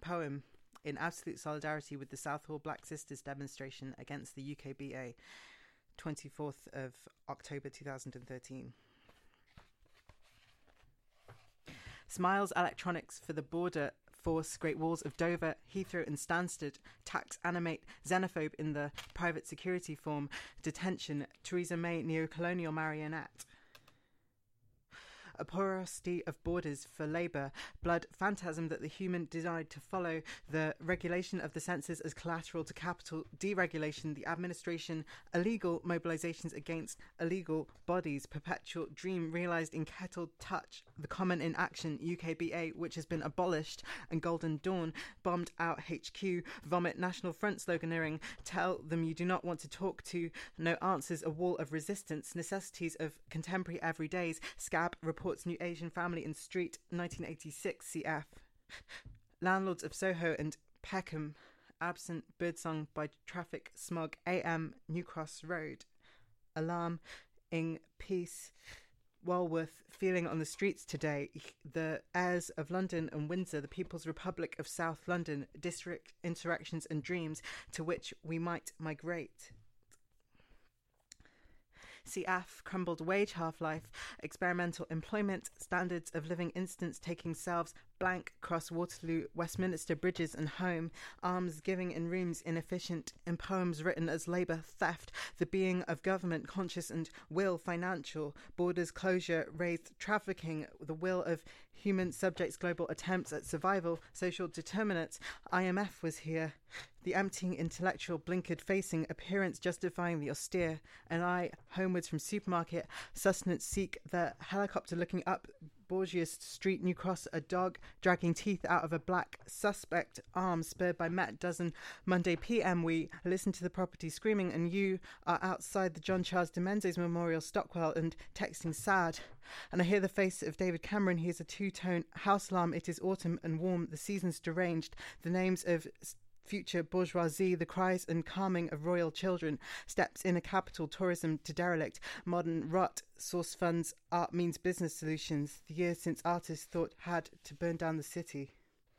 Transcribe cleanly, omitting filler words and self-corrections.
poem in absolute solidarity with the Southall Black Sisters demonstration against the UKBA, 24th of October 2013. Smiles Electronics for the Border Force, Great Walls of Dover, Heathrow and Stansted, tax animate xenophobe in the private security form, detention, Theresa May neocolonial marionette. A porosity of borders for labour, blood phantasm that the human desired to follow, the regulation of the senses as collateral to capital deregulation, the administration, illegal mobilisations against illegal bodies, perpetual dream realised in kettled touch, the common in action, UKBA, which has been abolished, and Golden Dawn, bombed out HQ, vomit National Front sloganeering, tell them you do not want to talk to, no answers, a wall of resistance, necessities of contemporary everydays, scab report New Asian Family in Street, 1986, cf. Landlords of Soho and Peckham, absent birdsong by traffic smog, AM, New Cross Road. Alarm, in peace, Walworth, feeling on the streets today. The heirs of London and Windsor, the People's Republic of South London, district interactions and dreams to which we might migrate. CF, crumbled wage half-life, experimental employment, standards of living instance taking selves, blank, cross Waterloo, Westminster bridges and home, alms giving in rooms inefficient, in poems written as labour theft, the being of government conscious and will financial, borders closure, raised trafficking, the will of human subjects, global attempts at survival, social determinants. IMF was here. The emptying intellectual blinkered facing appearance justifying the austere, and I homewards from supermarket sustenance seek the helicopter looking up Borgias Street, New Cross, a dog dragging teeth out of a black suspect arm spurred by Met Dozen. Monday PM we listen to the property screaming and you are outside the John Charles de Menzies Memorial Stockwell and texting sad. And I hear the face of David Cameron. He is a two-tone house alarm. It is autumn and warm, the seasons deranged, the names of future bourgeoisie, the cries and calming of royal children, steps in a capital, tourism to derelict, modern rot, source funds, art means business solutions, the years since artists thought had to burn down the city.